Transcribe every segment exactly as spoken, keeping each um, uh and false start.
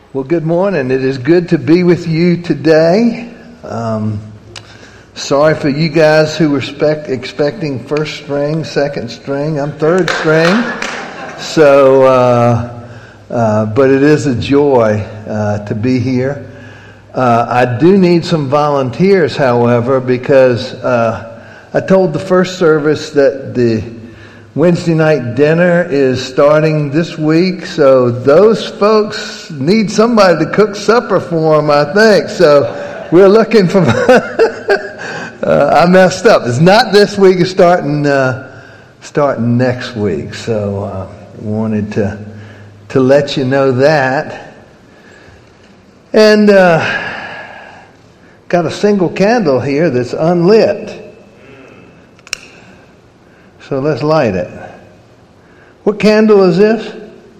Well, good morning. It is good to be with you today. Um, sorry for you guys who were spec- expecting first string, second string. I'm third string. So, uh, uh, but it is a joy uh, to be here. Uh, I do need some volunteers, however, because uh, I told the first service that the Wednesday night dinner is starting this week, so those folks need somebody to cook supper for them, I think. So we're looking for... uh, I messed up. It's not this week. It's starting uh, starting next week. So I uh, wanted to to let you know that. And uh, got a single candle here that's unlit. So let's light it. What candle is this?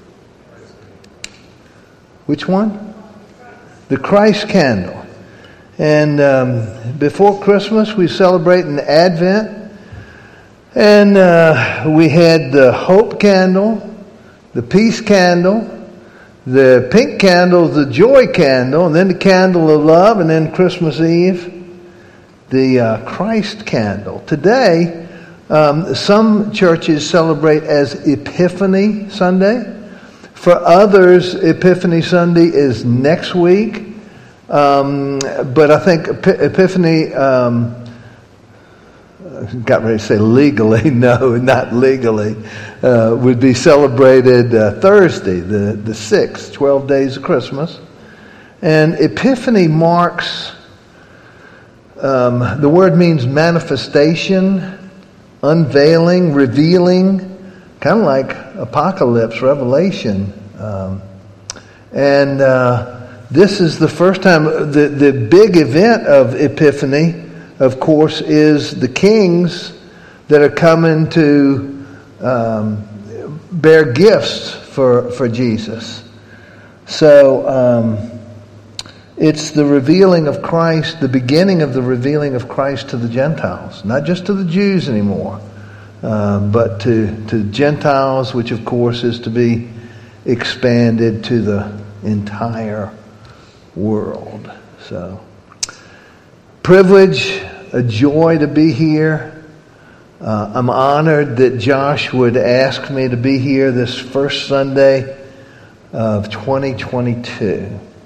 Which one? The Christ candle. And um, before Christmas, we celebrate an Advent. And uh, we had the hope candle, the peace candle, the pink candle, the joy candle, and then the candle of love, and then Christmas Eve, the uh, Christ candle. Today, Um, some churches celebrate as Epiphany Sunday. For others, Epiphany Sunday is next week. Um, but I think Epiphany, um, got ready to say legally, no, not legally, uh, would be celebrated uh, Thursday, the, the sixth, twelve days of Christmas. And Epiphany marks, um, the word means manifestation, unveiling, revealing, kind of like Apocalypse, Revelation. Um, and uh, this is the first time, the, the big event of Epiphany, of course, is the kings that are coming to um, bear gifts for, for Jesus. So um, it's the revealing of Christ, the beginning of the revealing of Christ to the Gentiles. Not just to the Jews anymore, uh, but to, to Gentiles, which of course is to be expanded to the entire world. So, privilege, a joy to be here. Uh, I'm honored that Josh would ask me to be here this first Sunday of twenty twenty-two.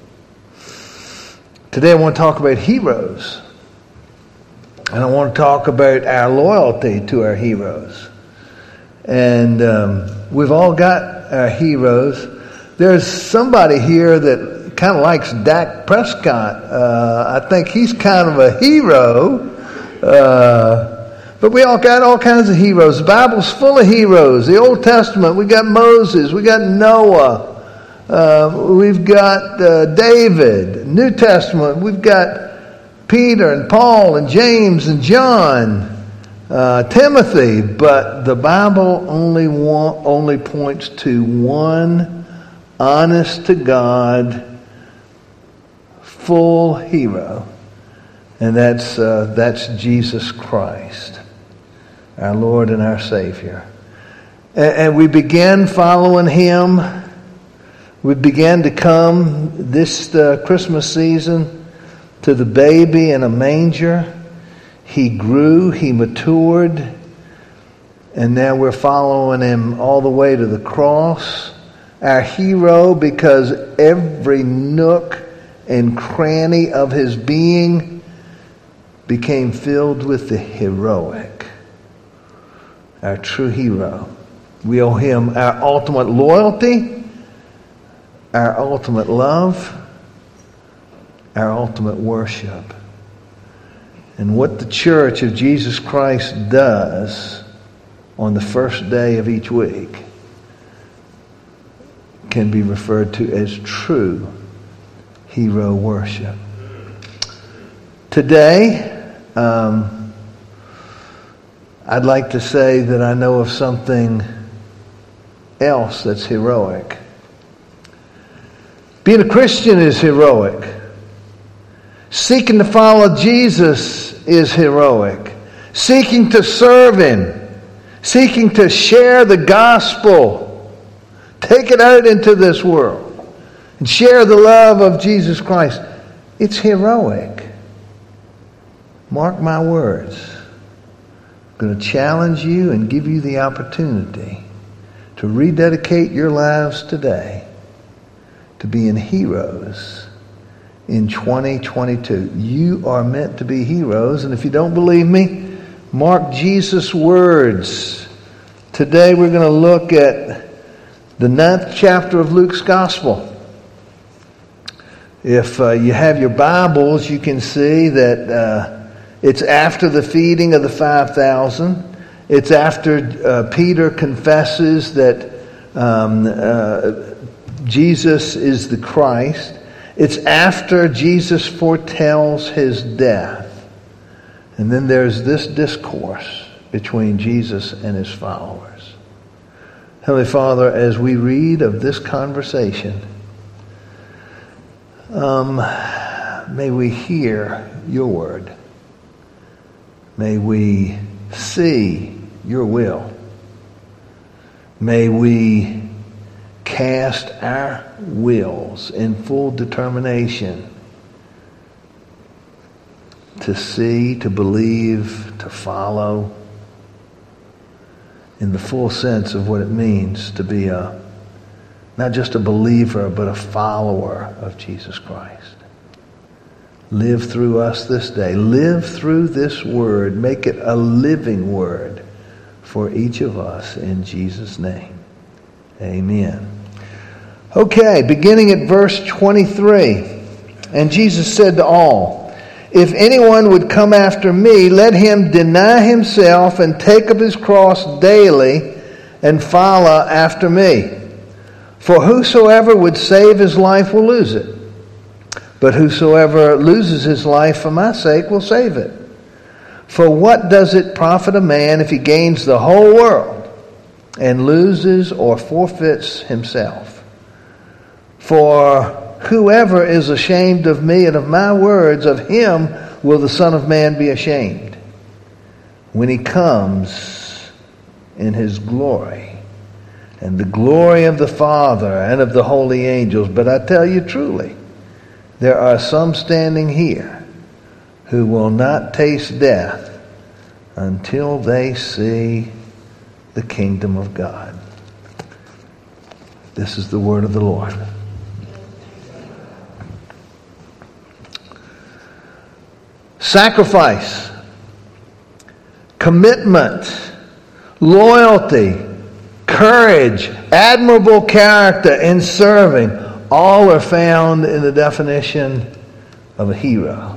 Today I want to talk about heroes. And I want to talk about our loyalty to our heroes. And um, we've all got our heroes. There's somebody here that kind of likes Dak Prescott. Uh, I think he's kind of a hero. Uh, but we all got all kinds of heroes. The Bible's full of heroes. The Old Testament, we got Moses, we got Noah. Uh, we've got uh, David. New Testament, we've got Peter and Paul and James and John, uh, Timothy. But the Bible only want, only points to one honest to God, full hero, and that's uh, that's Jesus Christ, our Lord and our Savior. And, and we began following Him. We began to come this uh, Christmas season to the baby in a manger. He grew, He matured, and now we're following Him all the way to the cross. Our hero, because every nook and cranny of His being became filled with the heroic. Our true hero. We owe Him our ultimate loyalty, our ultimate love, our ultimate worship. And what the Church of Jesus Christ does on the first day of each week can be referred to as true hero worship. Today, um, I'd like to say that I know of something else that's heroic. Being a Christian is heroic. Seeking to follow Jesus is heroic. Seeking to serve Him. Seeking to share the gospel. Take it out into this world. and share the love of Jesus Christ. It's heroic. Mark my words. I'm going to challenge you and give you the opportunity to rededicate your lives today to being heroes in twenty twenty-two. You are meant to be heroes, and if you don't believe me, mark Jesus' words. Today we're going to look at the ninth chapter of Luke's Gospel. If uh, you have your Bibles, you can see that uh, it's after the feeding of the five thousand. It's after uh, Peter confesses that um, uh, Jesus is the Christ. It's after Jesus foretells his death. And then there's this discourse between Jesus and his followers. Heavenly Father, as we read of this conversation, um, may we hear your word. May we see your will. May we cast our wills in full determination to see, to believe, to follow in the full sense of what it means to be a not just a believer, but a follower of Jesus Christ. Live through us this day. Live through this word. Make it a living word for each of us in Jesus' name. Amen. Okay, beginning at verse twenty-three. And Jesus said to all, "If anyone would come after me, let him deny himself and take up his cross daily and follow after me. For whosoever would save his life will lose it. But whosoever loses his life for my sake will save it. For what does it profit a man if he gains the whole world and loses or forfeits himself? For whoever is ashamed of me and of my words, of him will the Son of Man be ashamed when he comes in his glory and the glory of the Father and of the holy angels. But I tell you truly, there are some standing here who will not taste death until they see the kingdom of God." This is the word of the Lord. Sacrifice, commitment, loyalty, courage, admirable character in serving, all are found in the definition of a hero.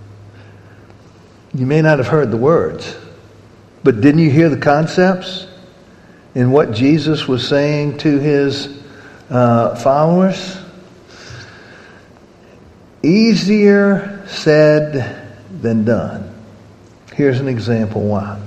You may not have heard the words, but didn't you hear the concepts in what Jesus was saying to his uh, followers? Easier said than done. Here's an example why.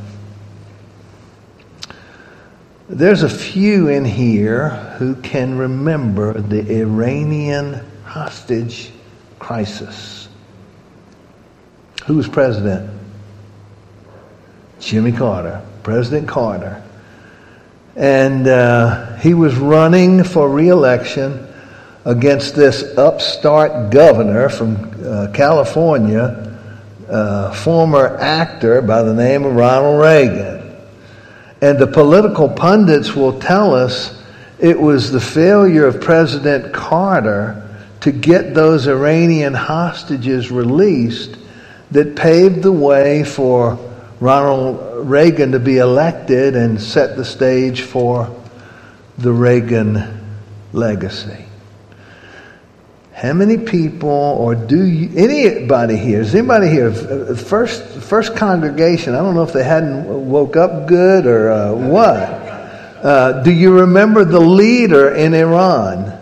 There's a few in here who can remember the Iranian hostage crisis. Who was president? Jimmy Carter, President Carter. And uh, he was running for re-election against this upstart governor from uh, California, uh, former actor by the name of Ronald Reagan. And the political pundits will tell us it was the failure of President Carter to get those Iranian hostages released that paved the way for Ronald Reagan to be elected and set the stage for the Reagan legacy. How many people, or do you, anybody here, is anybody here, first first congregation, I don't know if they hadn't woke up good or uh, what. Uh, do you remember the leader in Iran?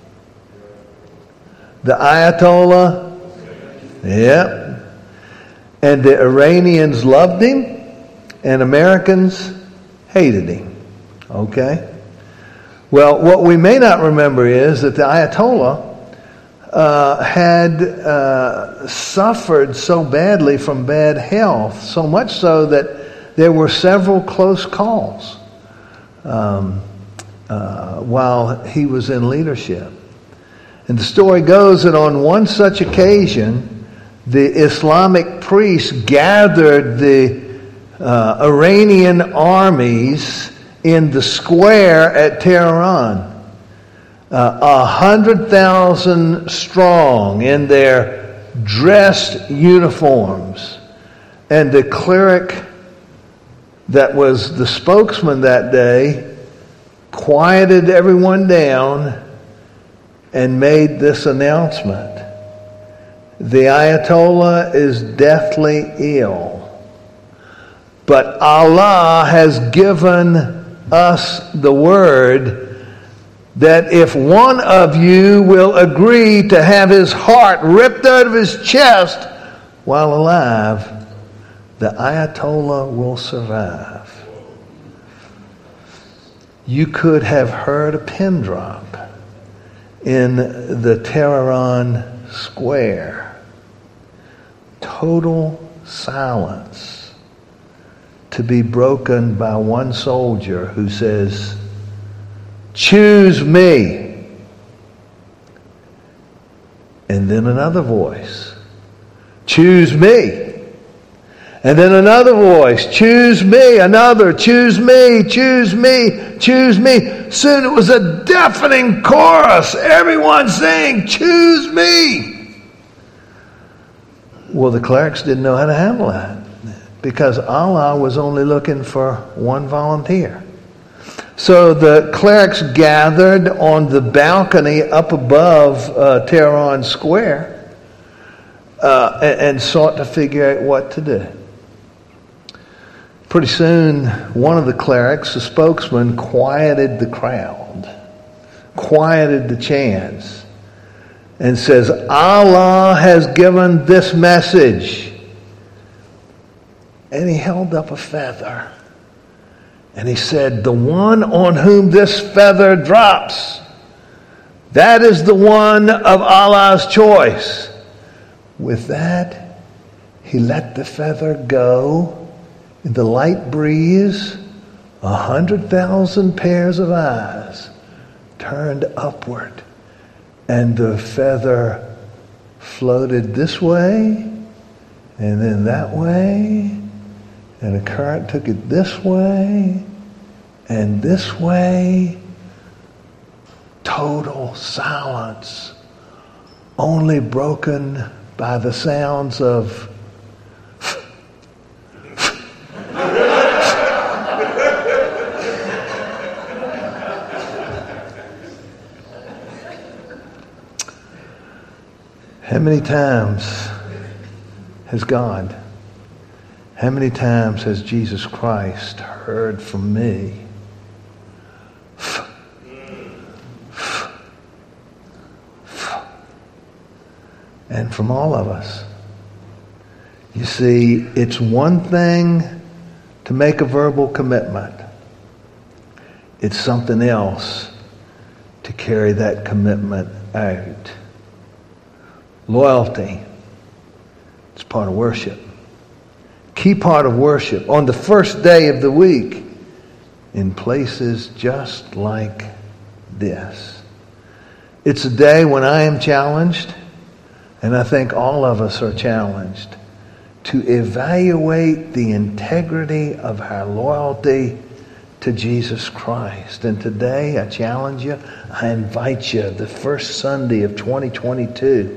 The Ayatollah? Yep. And the Iranians loved him, and Americans hated him. Okay? Well, what we may not remember is that the Ayatollah Uh, had uh, suffered so badly from bad health, so much so that there were several close calls um, uh, while he was in leadership. And the story goes that on one such occasion, the Islamic priests gathered the uh, Iranian armies in the square at Tehran. Uh, a hundred thousand strong in their dressed uniforms. And the cleric that was the spokesman that day quieted everyone down and made this announcement. The Ayatollah is deathly ill, but Allah has given us the word that if one of you will agree to have his heart ripped out of his chest while alive, the Ayatollah will survive. You could have heard a pin drop in the Tehran square. Total silence to be broken by one soldier who says, "Choose me." And then another voice, "Choose me." And then another voice, "Choose me." Another, "Choose me, choose me, choose me." Soon it was a deafening chorus. Everyone saying, "Choose me." Well, the clerics didn't know how to handle that because Allah was only looking for one volunteer. So the clerics gathered on the balcony up above uh, Tehran Square uh, and, and sought to figure out what to do. Pretty soon, one of the clerics, the spokesman, quieted the crowd, quieted the chants, and says, "Allah has given this message." And he held up a feather. And he said, "The one on whom this feather drops, that is the one of Allah's choice." With that, he let the feather go in the light breeze. A hundred thousand pairs of eyes turned upward, and the feather floated this way and then that way. And the current took it this way and this way. Total silence, only broken by the sounds of How many times has God, how many times has Jesus Christ heard from me? And from all of us. You see, it's one thing to make a verbal commitment. It's something else to carry that commitment out. Loyalty. It's part of worship. Key part of worship on the first day of the week in places just like this. It's a day when I am challenged, and I think all of us are challenged, to evaluate the integrity of our loyalty to Jesus Christ. And today I challenge you, I invite you, the first Sunday of twenty twenty-two,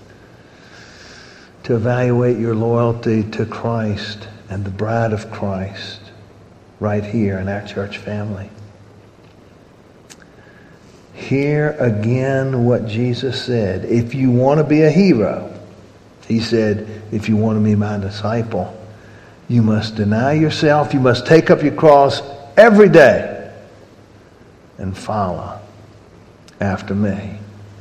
to evaluate your loyalty to Christ and the bride of Christ right here in our church family. Hear again what Jesus said. If you want to be a hero, he said, if you want to be my disciple, you must deny yourself, you must take up your cross every day and follow after me.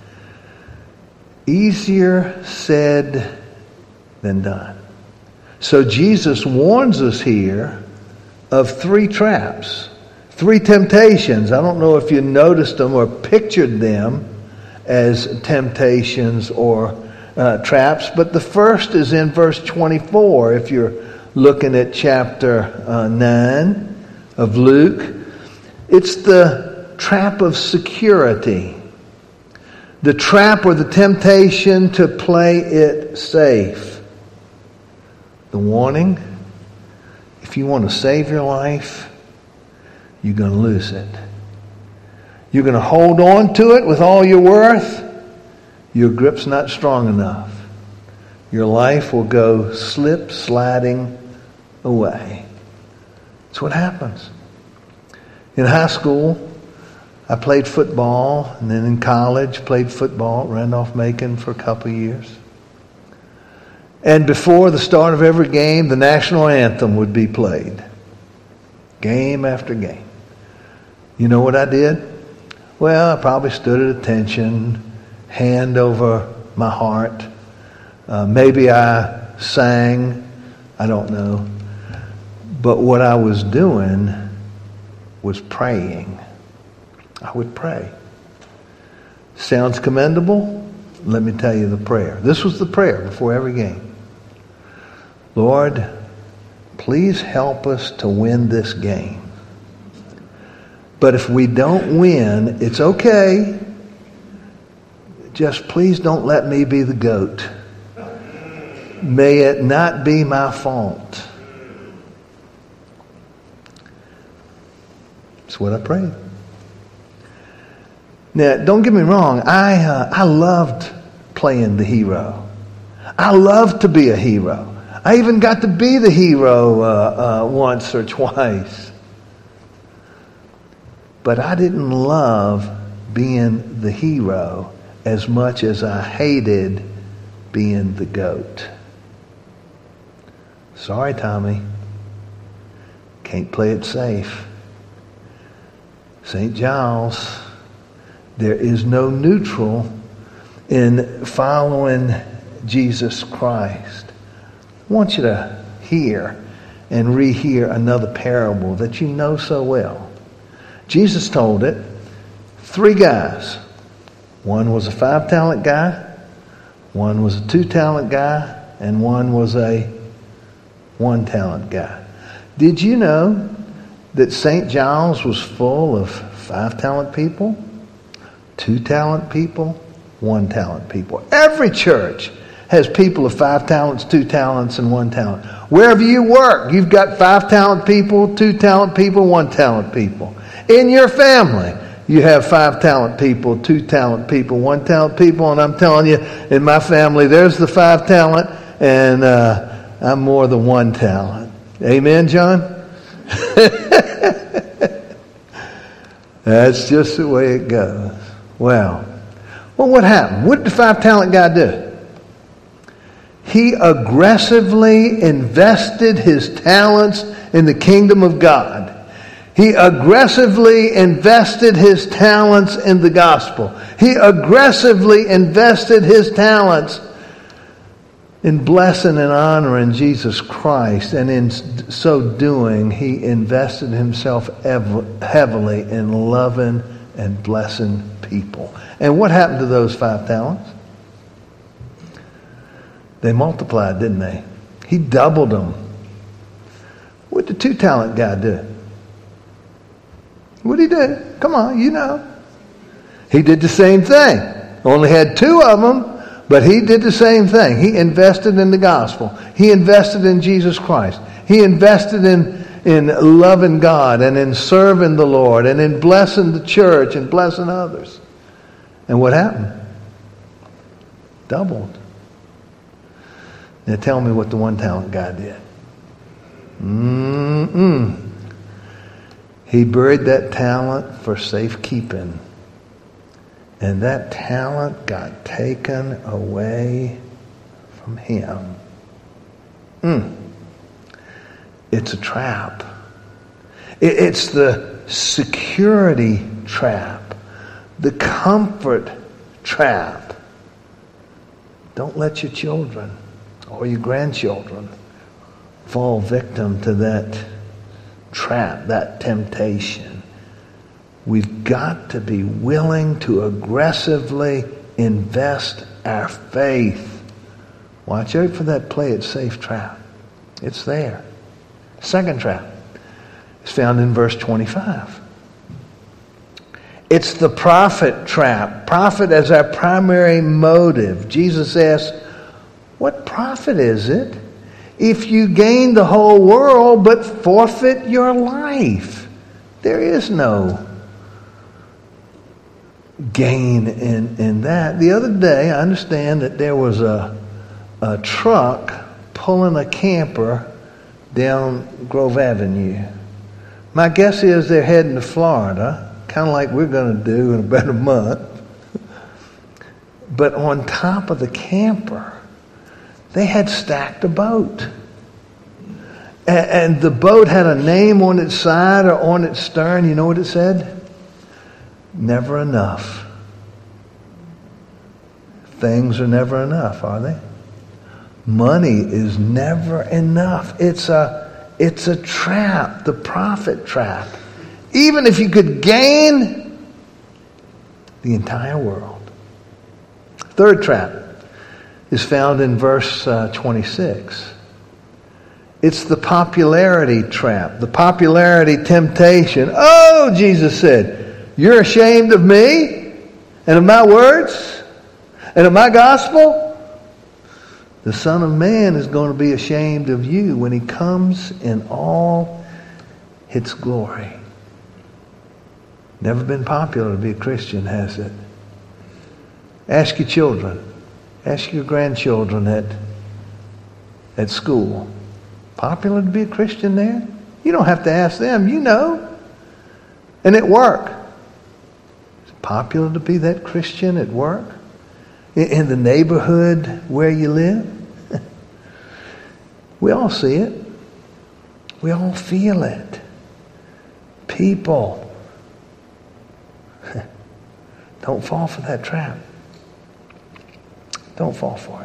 Easier said than done. So Jesus warns us here of three traps, three temptations. I don't know if you noticed them or pictured them as temptations or uh, traps, but the first is in verse twenty-four. If you're looking at chapter uh, nine of Luke, it's the trap of security. the trap or the temptation to play it safe. The warning, if you want to save your life, you're going to lose it. You're going to hold on to it with all your worth. Your grip's not strong enough. Your life will go slip sliding away. That's what happens. In high school, I played football, and then in college, played football at Randolph-Macon for a couple of years. And before the start of every game, the national anthem would be played. Game after game. You know what I did? Well, I probably stood at attention, hand over my heart. Uh, maybe I sang. I don't know. But what I was doing was praying. I would pray. Sounds commendable? Let me tell you the prayer. This was the prayer before every game. Lord, please help us to win this game. But if we don't win, it's okay. Just please don't let me be the goat. May it not be my fault. That's what I prayed. Now, don't get me wrong. I uh, I loved playing the hero. I loved to be a hero. I even got to be the hero uh, uh, once or twice. But I didn't love being the hero as much as I hated being the goat. Sorry, Tommy. Can't play it safe. Saint Giles, there is no neutral in following Jesus Christ. I want you to hear and rehear another parable that you know so well. Jesus told it. Three guys. One was a five-talent guy, one was a two-talent guy, and one was a one-talent guy. Did you know that Saint Giles was full of five-talent people, two-talent people, one-talent people? Every church has people of five talents, two talents, and one talent. Wherever you work, you've got five-talent people, two-talent people, one-talent people. In your family, you have five-talent people, two-talent people, one-talent people, and I'm telling you, in my family, there's the five-talent, and uh, I'm more the one-talent. Amen, John? That's just the way it goes. Well, well, what happened? What did the five-talent guy do? He aggressively invested his talents in the kingdom of God. He aggressively invested his talents in the gospel. He aggressively invested his talents in blessing and honoring Jesus Christ. And in so doing, he invested himself heavily in loving and blessing people. And what happened to those five talents? They multiplied, didn't they? He doubled them. What did the two-talent guy do? What did he do? Come on, you know. He did the same thing. Only had two of them, but he did the same thing. He invested in the gospel. He invested in Jesus Christ. He invested in, in loving God and in serving the Lord and in blessing the church and blessing others. And what happened? Doubled. Now tell me what the one-talent guy did. Mm-mm. He buried that talent for safekeeping. And that talent got taken away from him. Mm. It's a trap. It's the security trap. The comfort trap. Don't let your children or your grandchildren fall victim to that trap, that temptation. We've got to be willing to aggressively invest our faith. Watch out for that play it safe trap. It's there. Second trap is found in verse twenty-five. It's the profit trap. Profit as our primary motive. Jesus asks, what profit is it if you gain the whole world but forfeit your life? There is no gain in, in that. The other day, I understand that there was a, a truck pulling a camper down Grove Avenue. My guess is they're heading to Florida, kind of like we're going to do in about a month. But on top of the camper, they had stacked a boat. And, and the boat had a name on its side or on its stern. You know what it said? Never enough. Things are never enough, are they? Money is never enough. It's a, it's a trap, the profit trap. Even if you could gain the entire world. Third trap is found in verse uh, twenty-six. It's the popularity trap, the popularity temptation. Oh, Jesus said, you're ashamed of me and of my words and of my gospel? The Son of Man is going to be ashamed of you when he comes in all its glory. Never been popular to be a Christian, has it? Ask your children. Ask your grandchildren at, at school. Popular to be a Christian there? You don't have to ask them. You know. And at work. Is it popular to be that Christian at work? In, in the neighborhood where you live? We all see it. We all feel it. People. Don't fall for that trap. Don't fall for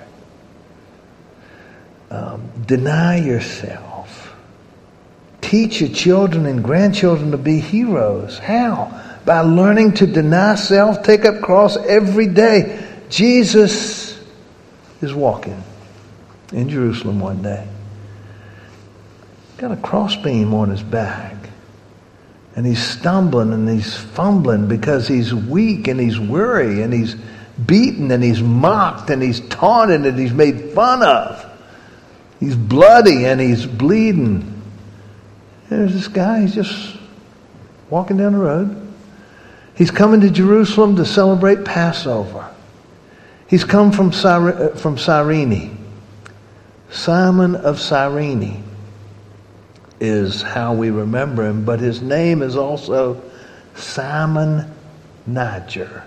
it. Um, deny yourself. Teach your children and grandchildren to be heroes. How? By learning to deny self, take up cross every day. Jesus is walking in Jerusalem one day. Got a crossbeam on his back. And he's stumbling and he's fumbling because he's weak and he's weary and he's beaten and he's mocked and he's taunted and he's made fun of. He's bloody and he's bleeding. There's this guy, he's just walking down the road. He's coming to Jerusalem to celebrate Passover. He's come from Cyre- from Cyrene. Simon of Cyrene is how we remember him, but his name is also Simon Niger.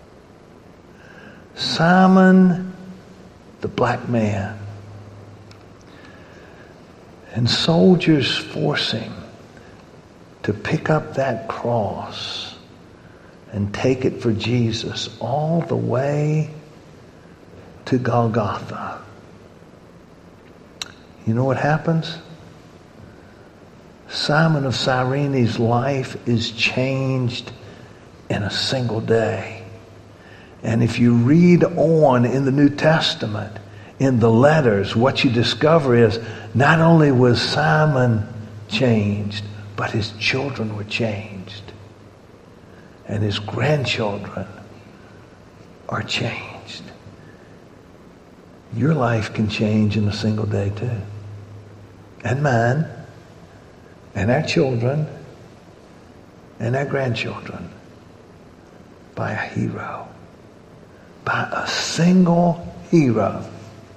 Simon the black man. And soldiers force him to pick up that cross and take it for Jesus all the way to Golgotha. You know what happens? Simon of Cyrene's life is changed in a single day. And if you read on in the New Testament, in the letters, what you discover is not only was Simon changed, but his children were changed. And his grandchildren are changed. Your life can change in a single day too. And mine. And our children. And our grandchildren. By a hero. By a single hero.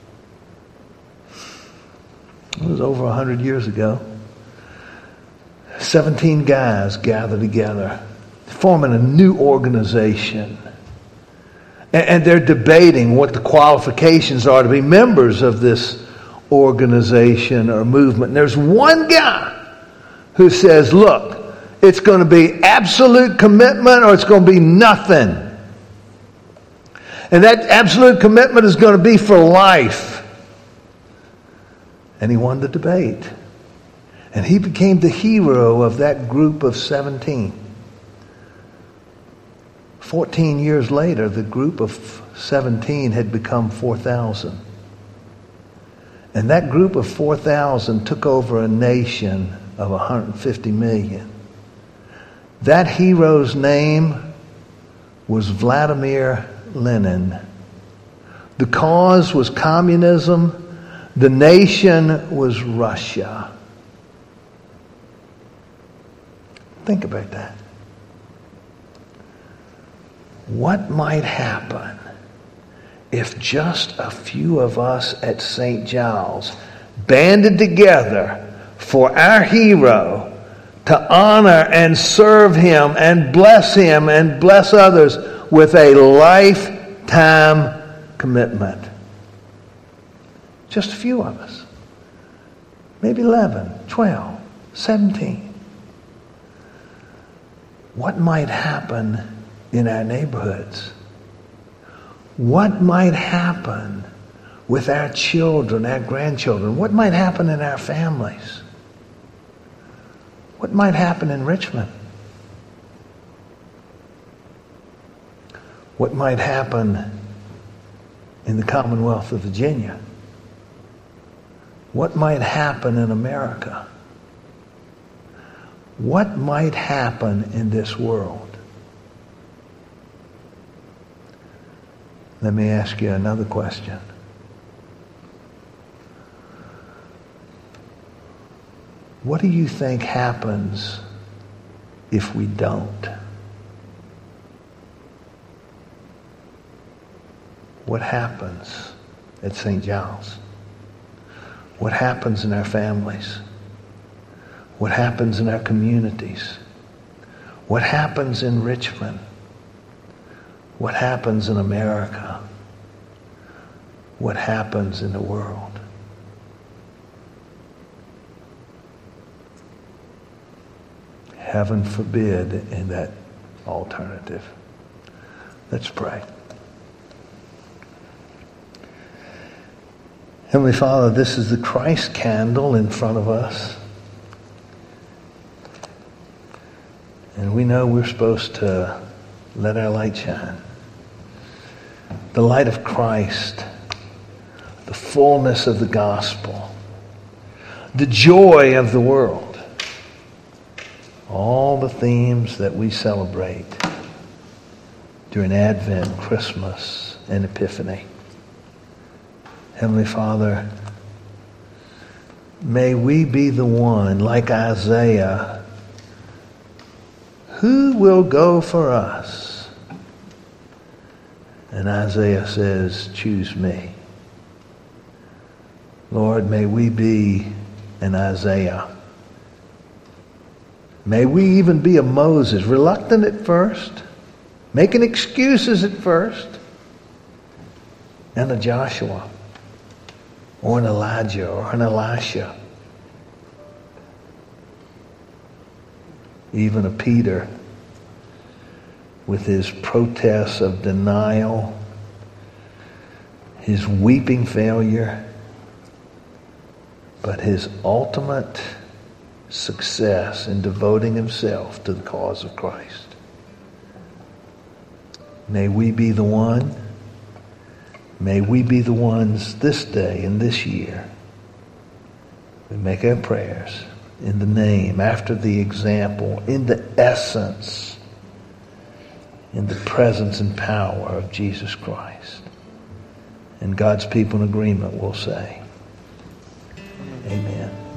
It was over a hundred years ago. Seventeen guys gathered together, forming a new organization. And, and they're debating what the qualifications are to be members of this organization or movement. And there's one guy who says, look, it's going to be absolute commitment or it's going to be nothing. And that absolute commitment is going to be for life. And he won the debate. And he became the hero of that group of seventeen. Fourteen years later, the group of seventeen had become four thousand. And that group of four thousand took over a nation of one hundred fifty million. That hero's name was Vladimir Lenin. The cause was communism. The nation was Russia. Think about that. What might happen if just a few of us at Saint Giles banded together for our hero to honor and serve him and bless him and bless others with a lifetime commitment? Just a few of us. Maybe eleven, twelve, seventeen. What might happen in our neighborhoods? What might happen with our children, our grandchildren? What might happen in our families? What might happen in Richmond? What might happen in the Commonwealth of Virginia? What might happen in America? What might happen in this world? Let me ask you another question. What do you think happens if we don't? What happens at Saint Giles? What happens in our families? What happens in our communities? What happens in Richmond? What happens in America? What happens in the world? Heaven forbid in that alternative. Let's pray. Heavenly Father, this is the Christ candle in front of us. And we know we're supposed to let our light shine. The light of Christ, the fullness of the gospel, the joy of the world. All the themes that we celebrate during Advent, Christmas, and Epiphany. Heavenly Father, may we be the one, like Isaiah, who will go for us? And Isaiah says, choose me. Lord, may we be an Isaiah. May we even be a Moses, reluctant at first, making excuses at first, and a Joshua, or an Elijah, or an Elisha, even a Peter with his protests of denial, his weeping failure, but his ultimate success in devoting himself to the cause of Christ. May we be the one, may we be the ones this day and this year. We make our prayers in the name, after the example, in the essence, in the presence and power of Jesus Christ. And God's people in agreement will say, amen.